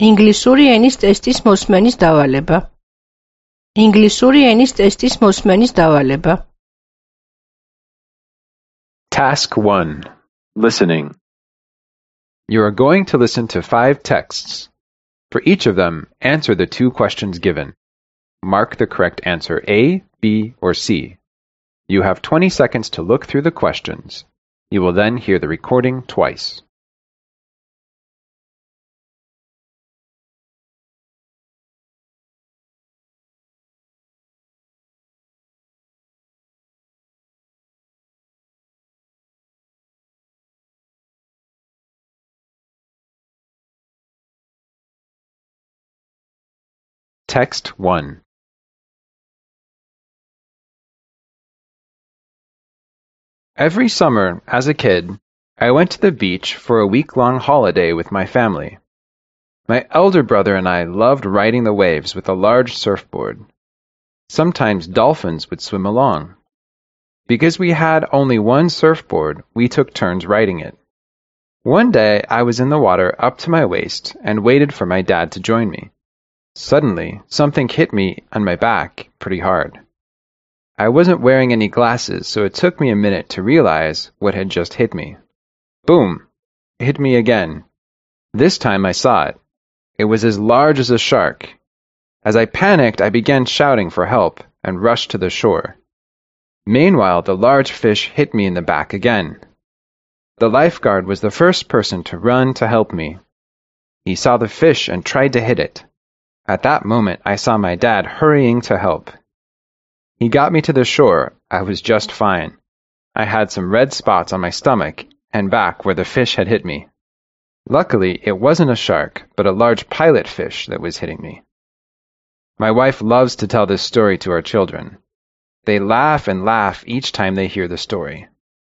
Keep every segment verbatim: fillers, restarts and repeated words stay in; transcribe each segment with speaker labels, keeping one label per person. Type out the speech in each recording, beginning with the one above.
Speaker 1: ინგლისური ენის ტესტის მოსმენის დავალება. ინგლისური ენის ტესტის მოსმენის დავალება.
Speaker 2: Task one. Listening. You are going to listen to five texts. For each of them, answer the two questions given. Mark the correct answer A, B, or C. You have twenty seconds to look through the questions. You will then hear the recording twice. Text one. Every summer, as a kid, I went to the beach for a week-long holiday with my family. My elder brother and I loved riding the waves with a large surfboard. Sometimes dolphins would swim along. Because we had only one surfboard, we took turns riding it. One day, I was in the water up to my waist and waited for my dad to join me. Suddenly, something hit me on my back pretty hard. I wasn't wearing any glasses, so it took me a minute to realize what had just hit me. Boom! It hit me again. This time I saw it. It was as large as a shark. As I panicked, I began shouting for help and rushed to the shore. Meanwhile, the large fish hit me in the back again. The lifeguard was the first person to run to help me. He saw the fish and tried to hit it. At that moment, I saw my dad hurrying to help. He got me to the shore. I was just fine. I had some red spots on my stomach and back where the fish had hit me. Luckily, it wasn't a shark, but a large pilot fish that was hitting me. My wife loves to tell this story to our children. They laugh and laugh each time they hear the story.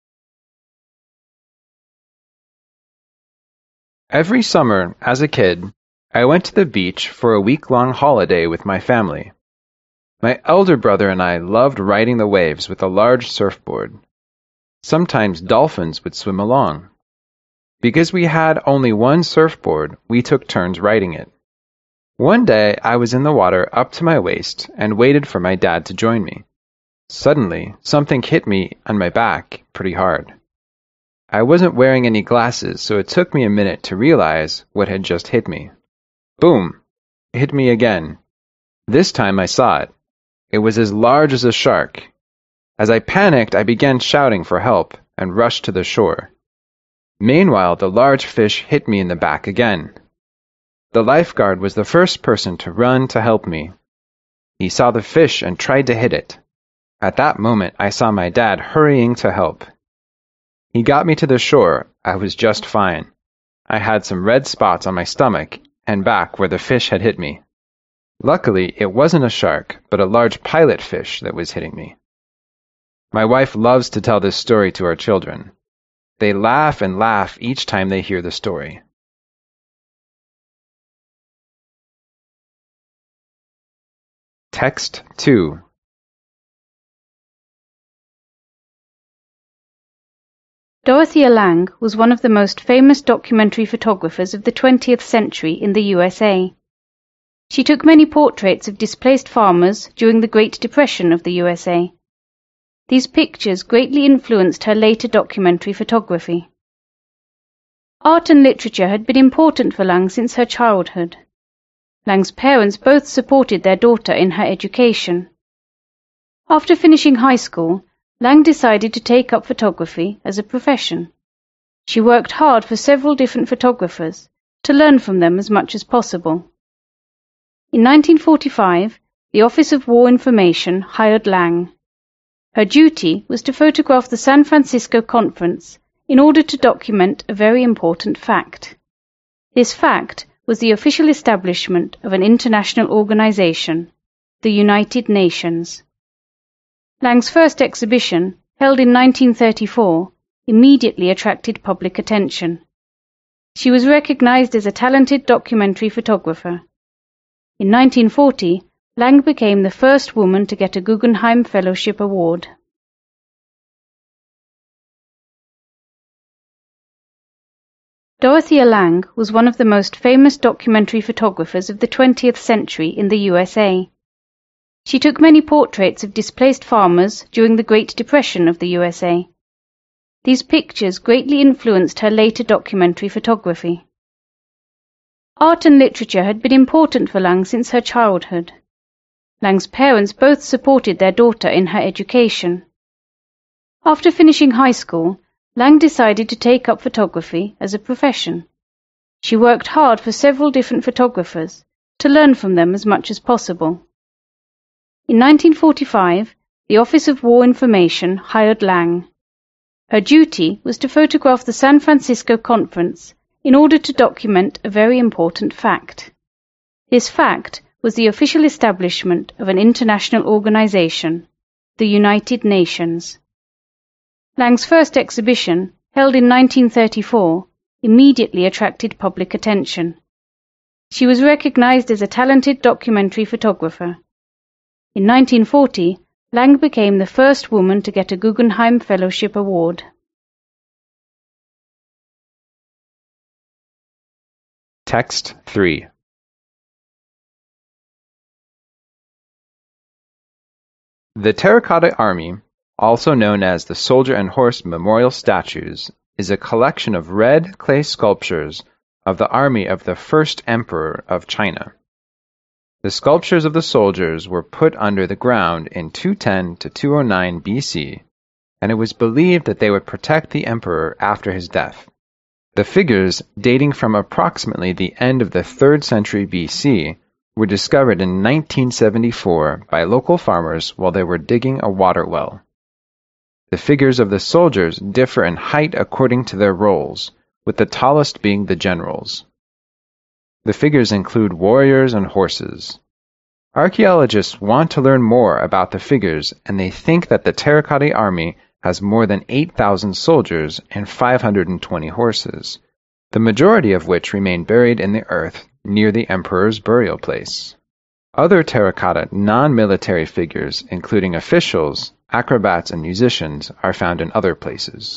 Speaker 2: Every summer, as a kid, I went to the beach for a week-long holiday with my family. My elder brother and I loved riding the waves with a large surfboard. Sometimes dolphins would swim along. Because we had only one surfboard, we took turns riding it. One day, I was in the water up to my waist and waited for my dad to join me. Suddenly, something hit me on my back pretty hard. I wasn't wearing any glasses, so it took me a minute to realize what had just hit me. Boom! It hit me again. This time I saw it. It was as large as a shark. As I panicked, I began shouting for help and rushed to the shore. Meanwhile, the large fish hit me in the back again. The lifeguard was the first person to run to help me. He saw the fish and tried to hit it. At that moment, I saw my dad hurrying to help. He got me to the shore. I was just fine. I had some red spots on my stomach and back where the fish had hit me. Luckily, it wasn't a shark, but a large pilot fish that was hitting me. My wife loves to tell this story to our children. They laugh and laugh each time they hear the story. Text two.
Speaker 3: Dorothea Lange was one of the most famous documentary photographers of the twentieth century in the U S A. She took many portraits of displaced farmers during the Great Depression of the U S A. These pictures greatly influenced her later documentary photography. Art and literature had been important for Lange since her childhood. Lange's parents both supported their daughter in her education. After finishing high school, Lange decided to take up photography as a profession. She worked hard for several different photographers to learn from them as much as possible. In nineteen forty-five, the Office of War Information hired Lange. Her duty was to photograph the San Francisco Conference in order to document a very important fact. This fact was the official establishment of an international organization, the United Nations. Lange's first exhibition, held in nineteen thirty-four, immediately attracted public attention. She was recognized as a talented documentary photographer. In nineteen forty, Lange became the first woman to get a Guggenheim Fellowship Award. Dorothea Lange was one of the most famous documentary photographers of the twentieth century in the U S A. She took many portraits of displaced farmers during the Great Depression of the U S A. These pictures greatly influenced her later documentary photography. Art and literature had been important for Lange since her childhood. Lange's parents both supported their daughter in her education. After finishing high school, Lange decided to take up photography as a profession. She worked hard for several different photographers to learn from them as much as possible. In nineteen forty-five, the Office of War Information hired Lange. Her duty was to photograph the San Francisco Conference in order to document a very important fact. This fact was the official establishment of an international organization, the United Nations. Lange's first exhibition, held in nineteen thirty-four, immediately attracted public attention. She was recognized as a talented documentary photographer. In nineteen forty, Lange became the first woman to get a Guggenheim Fellowship Award.
Speaker 2: Text three. The Terracotta Army, also known as the Soldier and Horse Memorial Statues, is a collection of red clay sculptures of the army of the first emperor of China. The sculptures of the soldiers were put under the ground in two ten to two oh nine B C, and it was believed that they would protect the emperor after his death. The figures, dating from approximately the end of the third century B C, were discovered in nineteen seventy-four by local farmers while they were digging a water well. The figures of the soldiers differ in height according to their roles, with the tallest being the generals. The figures include warriors and horses. Archaeologists want to learn more about the figures, and they think that the Terracotta Army has more than eight thousand soldiers and five hundred twenty horses, the majority of which remain buried in the earth near the emperor's burial place. Other terracotta non-military figures, including officials, acrobats, and musicians, are found in other places.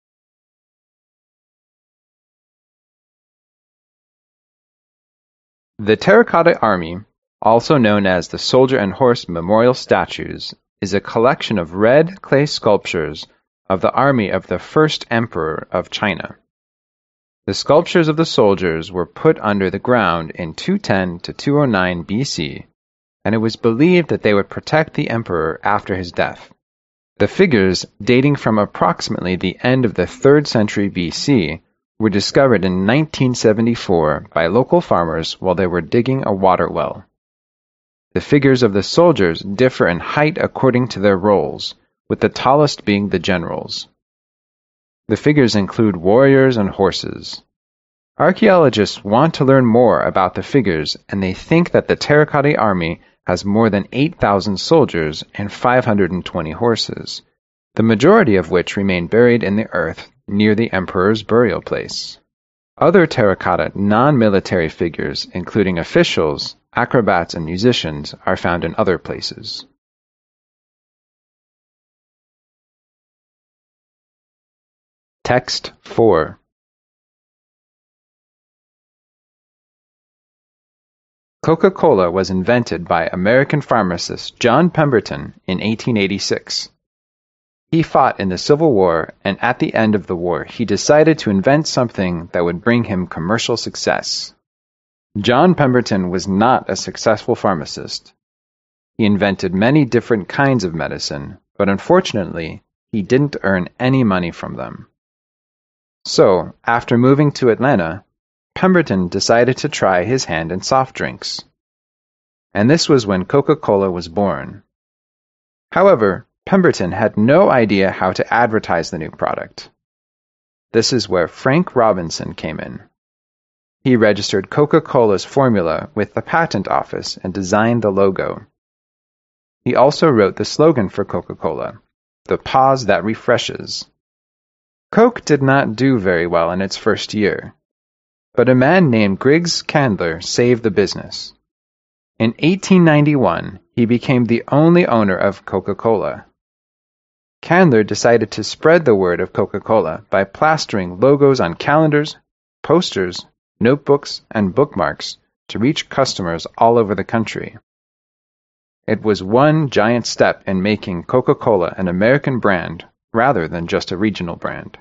Speaker 2: The Terracotta Army, also known as the Soldier and Horse Memorial Statues, is a collection of red clay sculptures of the army of the first emperor of China. The sculptures of the soldiers were put under the ground in two ten to two oh nine B C, and it was believed that they would protect the emperor after his death. The figures, dating from approximately the end of the third century B C, were discovered in nineteen seventy-four by local farmers while they were digging a water well. The figures of the soldiers differ in height according to their roles, with the tallest being the generals. The figures include warriors and horses. Archaeologists want to learn more about the figures, and they think that the Terracotta Army has more than eight thousand soldiers and five hundred twenty horses, the majority of which remain buried in the earth near the emperor's burial place. Other terracotta non-military figures, including officials, acrobats, and musicians, are found in other places. Text four. Coca-Cola was invented by American pharmacist John Pemberton in eighteen eighty-six. He fought in the Civil War, and at the end of the war, he decided to invent something that would bring him commercial success. John Pemberton was not a successful pharmacist. He invented many different kinds of medicine, but unfortunately, he didn't earn any money from them. So, after moving to Atlanta, Pemberton decided to try his hand in soft drinks. And this was when Coca-Cola was born. However, Pemberton had no idea how to advertise the new product. This is where Frank Robinson came in. He registered Coca-Cola's formula with the patent office and designed the logo. He also wrote the slogan for Coca-Cola, "The Pause That Refreshes." Coke did not do very well in its first year, but a man named Griggs Candler saved the business. In eighteen ninety-one, he became the only owner of Coca-Cola. Candler decided to spread the word of Coca-Cola by plastering logos on calendars, posters, notebooks, and bookmarks to reach customers all over the country. It was one giant step in making Coca-Cola an American brand rather than just a regional brand.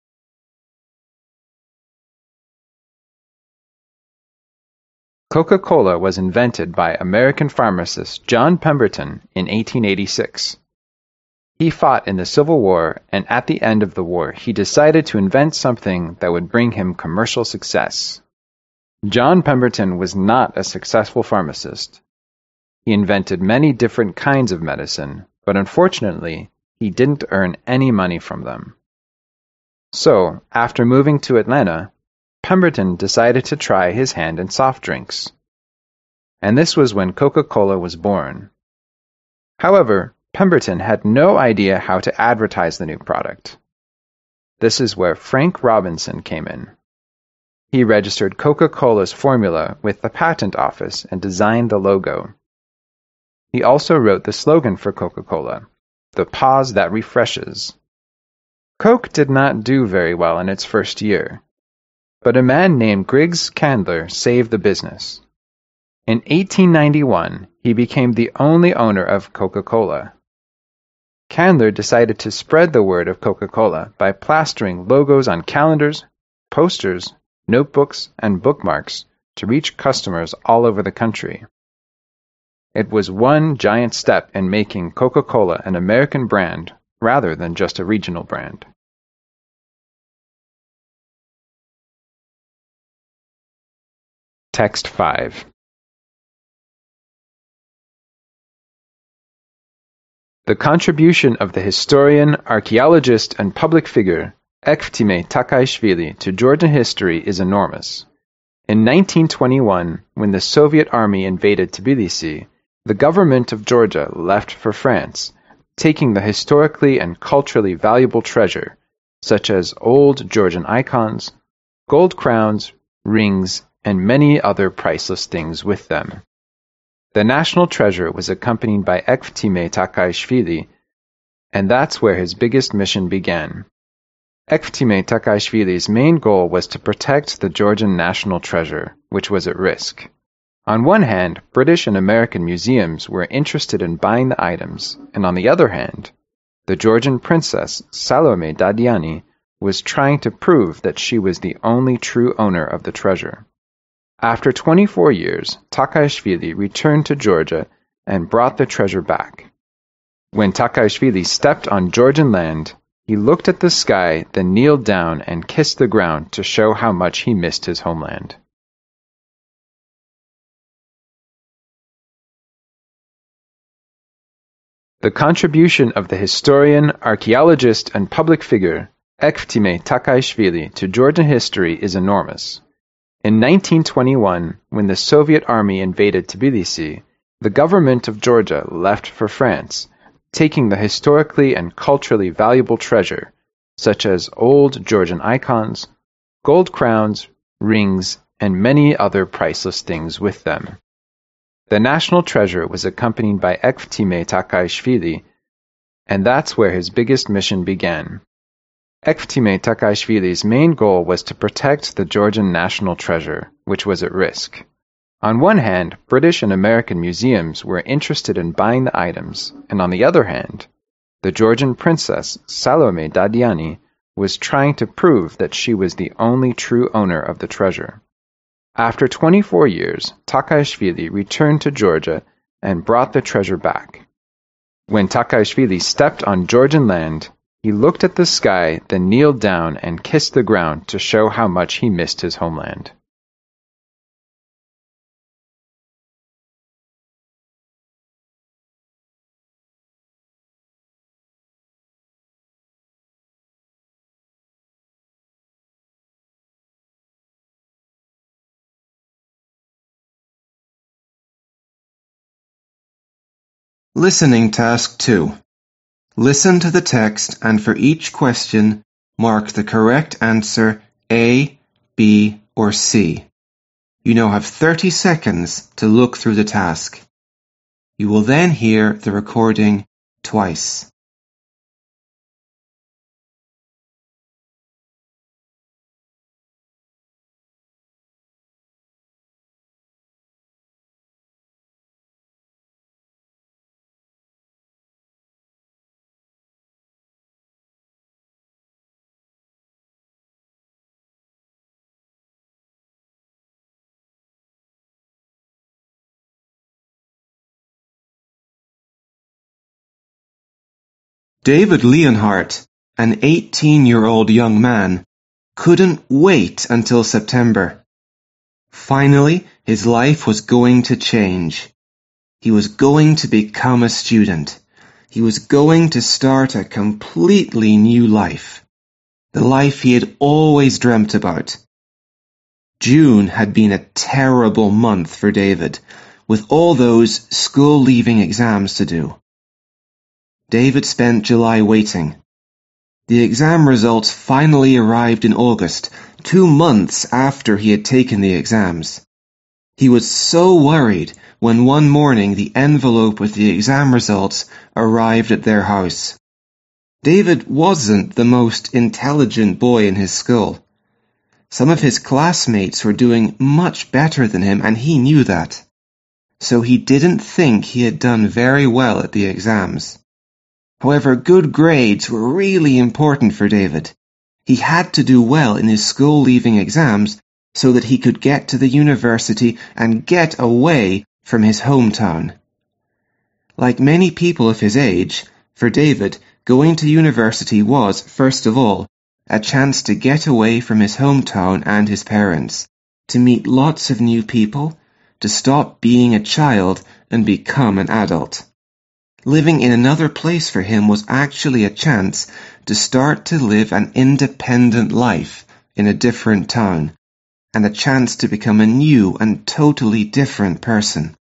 Speaker 2: Coca-Cola was invented by American pharmacist John Pemberton in eighteen eighty-six. He fought in the Civil War, and at the end of the war, he decided to invent something that would bring him commercial success. John Pemberton was not a successful pharmacist. He invented many different kinds of medicine, but unfortunately, he didn't earn any money from them. So, after moving to Atlanta, Pemberton decided to try his hand in soft drinks. And this was when Coca-Cola was born. However, Pemberton had no idea how to advertise the new product. This is where Frank Robinson came in. He registered Coca-Cola's formula with the patent office and designed the logo. He also wrote the slogan for Coca-Cola, "The Pause That Refreshes." Coke did not do very well in its first year, but a man named Griggs Candler saved the business. In eighteen ninety-one, he became the only owner of Coca-Cola. Candler decided to spread the word of Coca-Cola by plastering logos on calendars, posters, notebooks, and bookmarks to reach customers all over the country. It was one giant step in making Coca-Cola an American brand rather than just a regional brand. Text five. The contribution of the historian, archaeologist, and public figure Eftime Takaishvili to Georgian history is enormous. In nineteen twenty-one, when the Soviet army invaded Tbilisi, the government of Georgia left for France, taking the historically and culturally valuable treasure, such as old Georgian icons, gold crowns, rings, and many other priceless things with them. The national treasure was accompanied by Eftime Takaishvili, and that's where his biggest mission began. Eftime Takaishvili's main goal was to protect the Georgian national treasure, which was at risk. On one hand, British and American museums were interested in buying the items, and on the other hand, the Georgian princess Salome Dadiani was trying to prove that she was the only true owner of the treasure. After twenty-four years, Takaishvili returned to Georgia and brought the treasure back. When Takaishvili stepped on Georgian land, he looked at the sky, then kneeled down and kissed the ground to show how much he missed his homeland. The contribution of the historian, archaeologist, and public figure Eftime Takaishvili to Georgian history is enormous. In nineteen twenty-one, when the Soviet army invaded Tbilisi, the government of Georgia left for France, taking the historically and culturally valuable treasure, such as old Georgian icons, gold crowns, rings, and many other priceless things with them. The national treasure was accompanied by Eftime Takaishvili, and that's where his biggest mission began. Eftime Takaishvili's main goal was to protect the Georgian national treasure, which was at risk. On one hand, British and American museums were interested in buying the items, and on the other hand, the Georgian princess Salome Dadiani was trying to prove that she was the only true owner of the treasure. After twenty-four years, Takaishvili returned to Georgia and brought the treasure back. When Takaishvili stepped on Georgian land, he looked at the sky, then kneeled down and kissed the ground to show how much he missed his homeland.
Speaker 4: Listening Task two. Listen to the text and for each question, mark the correct answer A, B, or C. You now have thirty seconds to look through the task. You will then hear the recording twice. David Leonhardt, an eighteen-year-old young man, couldn't wait until September. Finally, his life was going to change. He was going to become a student. He was going to start a completely new life. The life he had always dreamt about. June had been a terrible month for David, with all those school-leaving exams to do. David spent July waiting. The exam results finally arrived in August, two months after he had taken the exams. He was so worried when one morning the envelope with the exam results arrived at their house. David wasn't the most intelligent boy in his school. Some of his classmates were doing much better than him, and he knew that. So he didn't think he had done very well at the exams. However, good grades were really important for David. He had to do well in his school-leaving exams so that he could get to the university and get away from his hometown. Like many people of his age, for David, going to university was, first of all, a chance to get away from his hometown and his parents, to meet lots of new people, to stop being a child and become an adult. Living in another place for him was actually a chance to start to live an independent life in a different town, and a chance to become a new and totally different person.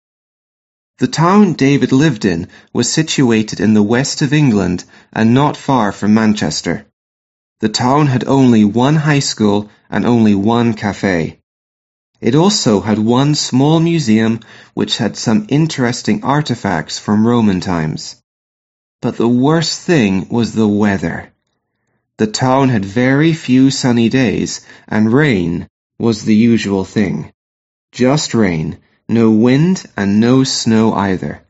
Speaker 4: The town David lived in was situated in the west of England and not far from Manchester. The town had only one high school and only one cafe. It also had one small museum which had some interesting artifacts from Roman times. But the worst thing was the weather. The town had very few sunny days, and rain was the usual thing. Just rain, no wind and no snow either.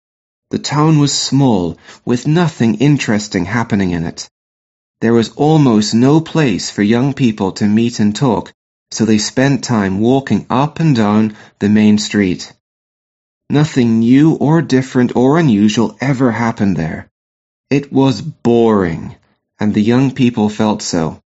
Speaker 4: The town was small, with nothing interesting happening in it. There was almost no place for young people to meet and talk, so they spent time walking up and down the main street. Nothing new or different or unusual ever happened there. It was boring, and the young people felt so.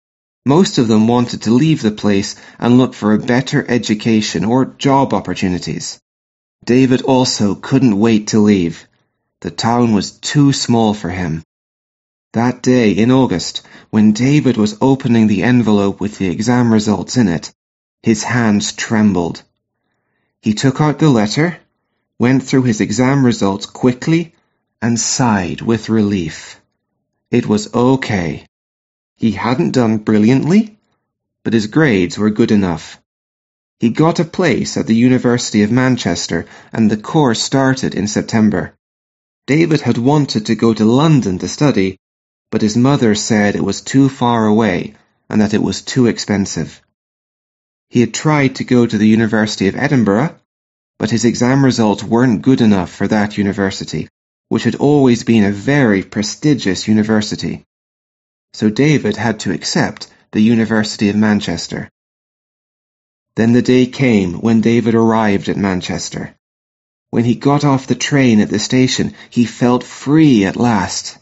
Speaker 4: Most of them wanted to leave the place and look for a better education or job opportunities. David also couldn't wait to leave. The town was too small for him. That day in August, when David was opening the envelope with the exam results in it, his hands trembled. He took out the letter, went through his exam results quickly, and sighed with relief. It was okay. He hadn't done brilliantly, but his grades were good enough. He got a place at the University of Manchester, and the course started in September. David had wanted to go to London to study, but his mother said it was too far away and that it was too expensive. He had tried to go to the University of Edinburgh, but his exam results weren't good enough for that university, which had always been a very prestigious university. So David had to accept the University of Manchester. Then the day came when David arrived at Manchester. When he got off the train at the station, he felt free at last.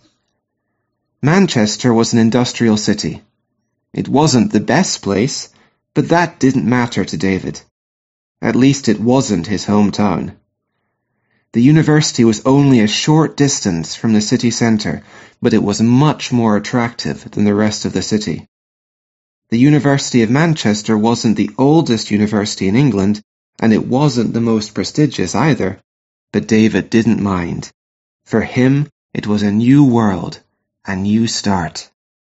Speaker 4: Manchester was an industrial city. It wasn't the best place, but that didn't matter to David. At least it wasn't his hometown. The university was only a short distance from the city centre, but it was much more attractive than the rest of the city. The University of Manchester wasn't the oldest university in England, and it wasn't the most prestigious either, but David didn't mind. For him, it was a new world, a new start.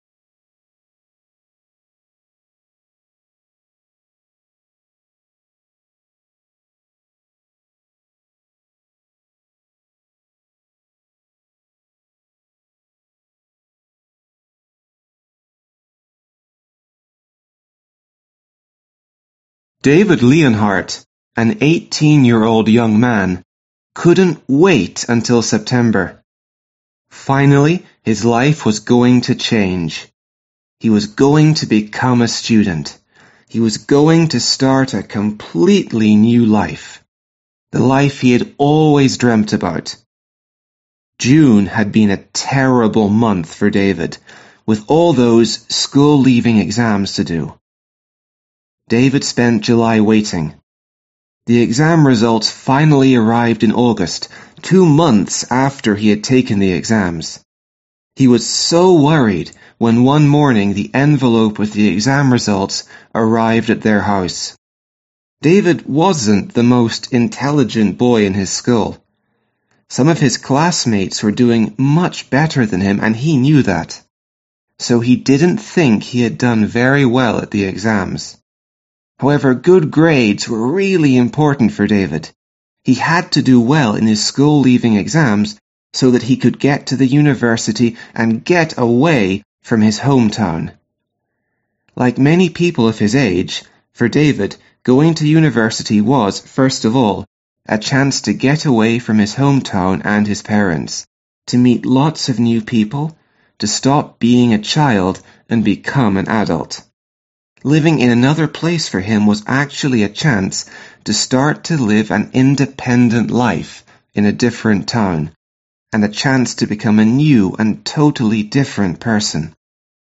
Speaker 4: David Leonhardt, an eighteen-year-old young man, couldn't wait until September. Finally, his life was going to change. He was going to become a student. He was going to start a completely new life. The life he had always dreamt about. June had been a terrible month for David, with all those school-leaving exams to do. David spent July waiting. The exam results finally arrived in August, two months after he had taken the exams. He was so worried when one morning the envelope with the exam results arrived at their house. David wasn't the most intelligent boy in his school. Some of his classmates were doing much better than him, and he knew that. So he didn't think he had done very well at the exams. However, good grades were really important for David. He had to do well in his school-leaving exams so that he could get to the university and get away from his hometown. Like many people of his age, for David, going to university was, first of all, a chance to get away from his hometown and his parents, to meet lots of new people, to stop being a child and become an adult. Living in another place for him was actually a chance to start to live an independent life in a different town, and a chance to become a new and totally different person.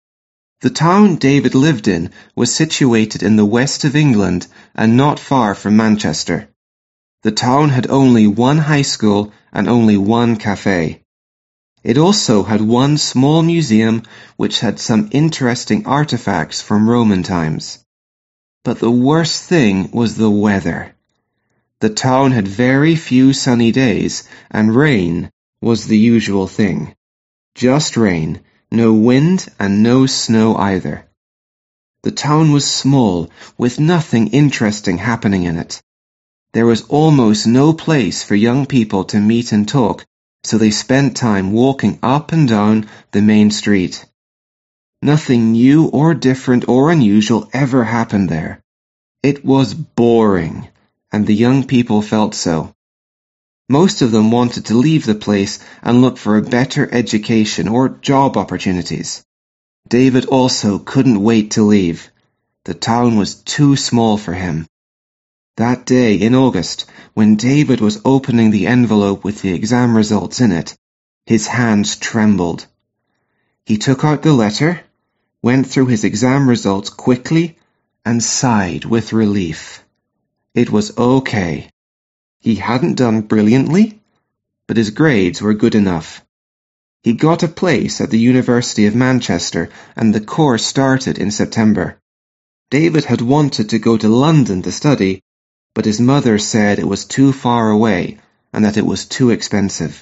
Speaker 4: The town David lived in was situated in the west of England and not far from Manchester. The town had only one high school and only one cafe. It also had one small museum which had some interesting artifacts from Roman times. But the worst thing was the weather. The town had very few sunny days, and rain was the usual thing. Just rain, no wind and no snow either. The town was small, with nothing interesting happening in it. There was almost no place for young people to meet and talk, so they spent time walking up and down the main street. Nothing new or different or unusual ever happened there. It was boring, and the young people felt so. Most of them wanted to leave the place and look for a better education or job opportunities. David also couldn't wait to leave. The town was too small for him. That day in August, when David was opening the envelope with the exam results in it, his hands trembled. He took out the letter, went through his exam results quickly, and sighed with relief. It was okay. He hadn't done brilliantly, but his grades were good enough. He got a place at the University of Manchester, and the course started in September. David had wanted to go to London to study, but his mother said it was too far away and that it was too expensive.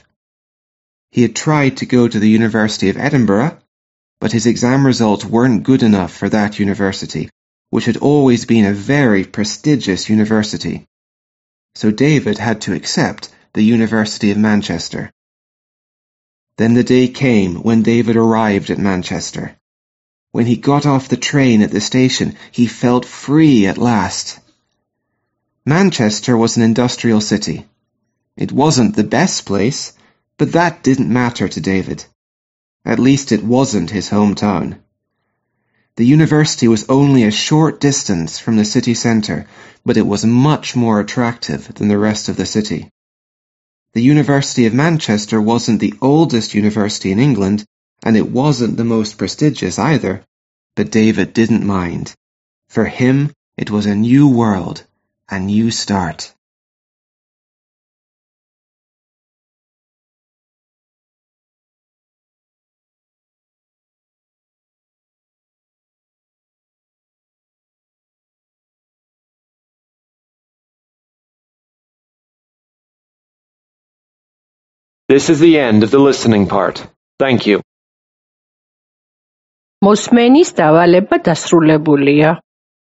Speaker 4: He had tried to go to the University of Edinburgh, but his exam results weren't good enough for that university, which had always been a very prestigious university. So David had to accept the University of Manchester. Then the day came when David arrived at Manchester. When he got off the train at the station, he felt free at last. Manchester was an industrial city. It wasn't the best place, but that didn't matter to David. At least it wasn't his hometown. The university was only a short distance from the city centre, but it was much more attractive than the rest of the city. The University of Manchester wasn't the oldest university in England, and it wasn't the most prestigious either, but David didn't mind. For him, it was a new world, a new start.
Speaker 5: This is the end of the listening part. Thank you.
Speaker 1: მოსმენის დავალება დასრულებულია.